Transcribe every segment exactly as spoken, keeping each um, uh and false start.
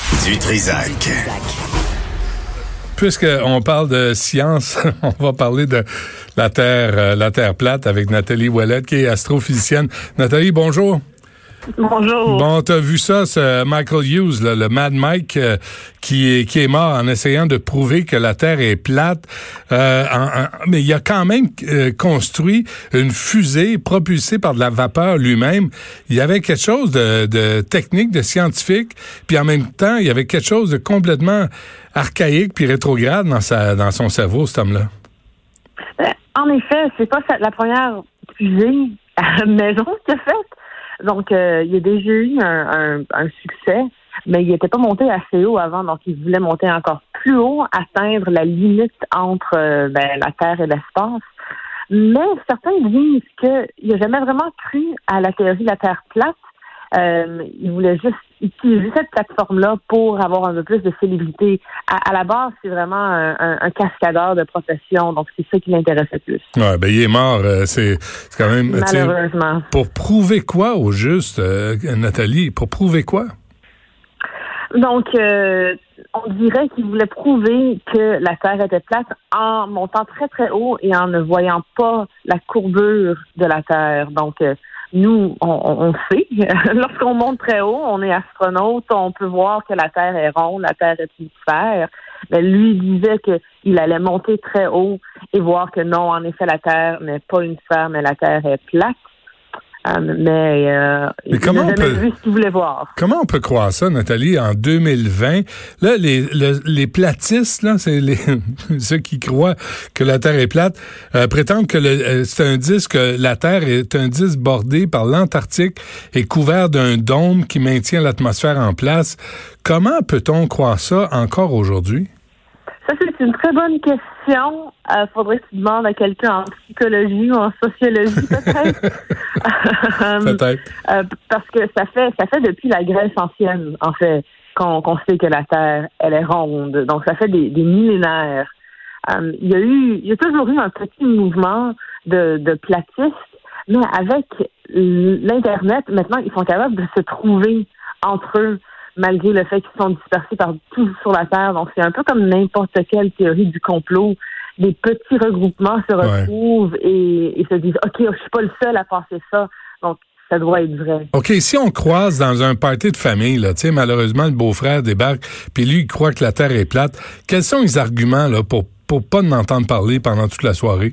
Du Trizac. Puisqu'on parle de science, on va parler de la Terre, euh, la Terre plate avec Nathalie Ouellette, qui est astrophysicienne. Nathalie, bonjour. Bonjour. Bon, t'as vu ça, ce Michael Hughes, là, le Mad Mike, euh, qui est qui est mort en essayant de prouver que la Terre est plate. Euh, en, en, mais il a quand même euh, construit une fusée propulsée par de la vapeur lui-même. Il y avait quelque chose de, de technique, de scientifique, puis en même temps, il y avait quelque chose de complètement archaïque puis rétrograde dans sa dans son cerveau, cet homme-là. Euh, en effet, c'est pas la première fusée à la maison qu'il a faite. Donc, euh, il y a déjà eu un, un, un succès, mais il n'était pas monté assez haut avant, donc il voulait monter encore plus haut, atteindre la limite entre euh, ben, la Terre et l'espace. Mais certains disent qu'il n'a jamais vraiment cru à la théorie de la Terre plate. Euh, il voulait juste utiliser cette plateforme-là pour avoir un peu plus de célébrité. À, à la base, c'est vraiment un, un, un cascadeur de profession, donc c'est ça qui l'intéressait plus. Ouais, ben il est mort, euh, c'est, c'est quand même... Malheureusement. Pour prouver quoi au juste, euh, Nathalie? Pour prouver quoi? Donc, euh, on dirait qu'il voulait prouver que la Terre était plate en montant très, très haut et en ne voyant pas la courbure de la Terre. Donc, euh, nous, on, on sait, lorsqu'on monte très haut, on est astronaute, on peut voir que la Terre est ronde, la Terre est une sphère. Mais lui disait qu'il allait monter très haut et voir que non, en effet, la Terre n'est pas une sphère, mais la Terre est plate. Euh, mais euh, mais il comment n'a on jamais peut, vu ce qu'il voulait voir. Comment on peut croire ça, Nathalie, en deux mille vingt? Là, les, le, les platistes, là, c'est les, ceux qui croient que la Terre est plate, euh, prétendent que le, euh, c'est un disque, que la Terre est un disque bordé par l'Antarctique et couvert d'un dôme qui maintient l'atmosphère en place. Comment peut-on croire ça encore aujourd'hui? Ça, c'est une très bonne question. Il euh, faudrait que tu demandes à quelqu'un en psychologie ou en sociologie, peut-être. peut-être. Euh, parce que ça fait ça fait depuis la Grèce ancienne, en fait, qu'on, qu'on sait que la Terre, elle est ronde. Donc, ça fait des, des millénaires. Euh, il y a eu, il y a toujours eu un petit mouvement de, de platistes, mais avec l'Internet, maintenant, ils sont capables de se trouver entre eux, malgré le fait qu'ils sont dispersés partout sur la Terre. Donc, c'est un peu comme n'importe quelle théorie du complot. Des petits regroupements se retrouvent ouais. et, et se disent « OK, je suis pas le seul à penser ça. » Donc, ça doit être vrai. OK, si on croise dans un party de famille, là, tu sais, malheureusement, le beau-frère débarque, puis lui, il croit que la Terre est plate, quels sont les arguments là pour, pour pas m'entendre parler pendant toute la soirée?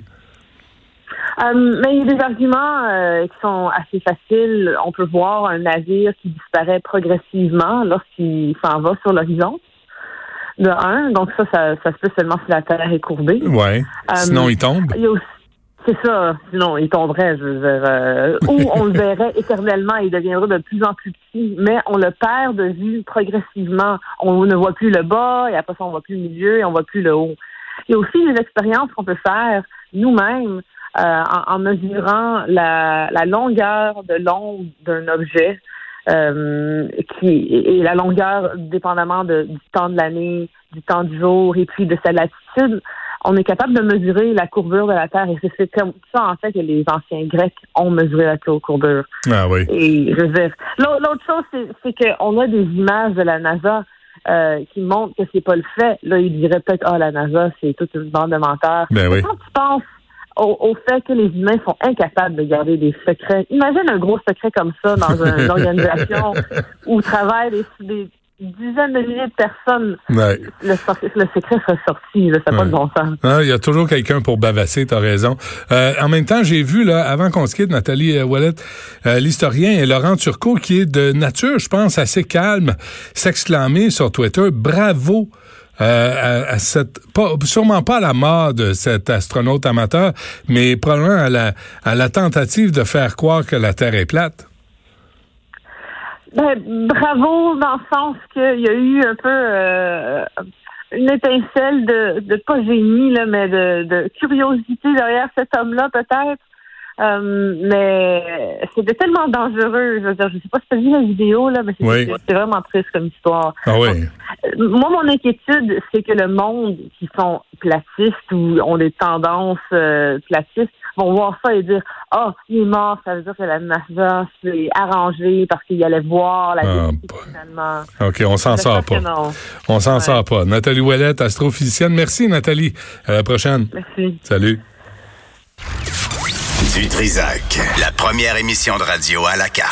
Um, mais il y a des arguments euh, qui sont assez faciles. On peut voir un navire qui disparaît progressivement lorsqu'il s'en va sur l'horizon. De un, donc ça, ça, ça se peut seulement si la Terre est courbée. Ouais. Um, sinon, il tombe. Il y a aussi, c'est ça. Sinon, il tomberait, je veux dire. Euh, ou on le verrait éternellement et il deviendrait de plus en plus petit. Mais on le perd de vue progressivement. On ne voit plus le bas et après ça, on voit plus le milieu et on voit plus le haut. Il y a aussi des expériences qu'on peut faire nous-mêmes. Euh, en, en mesurant la, la longueur de l'onde d'un objet euh, qui et la longueur dépendamment de, du temps de l'année, du temps du jour et puis de sa latitude, on est capable de mesurer la courbure de la Terre et c'est, c'est comme ça en fait que les anciens Grecs ont mesuré la courbure. Ah oui. Et je veux dire, l'autre chose c'est, c'est qu'on a des images de la NASA euh, qui montrent que c'est pas le fait. Là, ils diraient peut-être ah la NASA c'est toute une bande de menteurs. Ben oui. Quand tu penses Au, au fait que les humains sont incapables de garder des secrets. Imagine un gros secret comme ça dans une organisation où travaillent des, des dizaines de milliers de personnes. Ouais. Le, le secret serait sorti, là, c'est ouais. pas de bon sens. Il y a toujours quelqu'un pour bavasser, t'as raison. Euh, en même temps, j'ai vu, là, avant qu'on se quitte, Nathalie Ouellette, euh, l'historien et Laurent Turcot, qui est de nature, je pense, assez calme, s'exclamer sur Twitter, bravo! Euh, à, à cette, pas, sûrement pas à la mort de cet astronaute amateur, mais probablement à la, à la tentative de faire croire que la Terre est plate. Ben, bravo dans le sens qu'il y a eu un peu euh, une étincelle de, de pas génie, là, mais de, de curiosité derrière cet homme-là, peut-être. Euh, mais c'était tellement dangereux. Je veux dire, je sais pas si tu as vu la vidéo, là, mais c'est, oui. c'est vraiment triste comme histoire. Ah oui. Donc, moi, mon inquiétude, c'est que le monde qui sont platistes ou ont des tendances euh, platistes vont voir ça et dire « Ah, oh, il est mort, ça veut dire que la NASA s'est arrangée parce qu'il allait voir la ah, vie finalement. » OK, on s'en sort pas. On s'en ouais. sort pas. Nathalie Ouellette, astrophysicienne. Merci, Nathalie. À la prochaine. Merci. Salut. Du Trizac, la première émission de radio à la carte.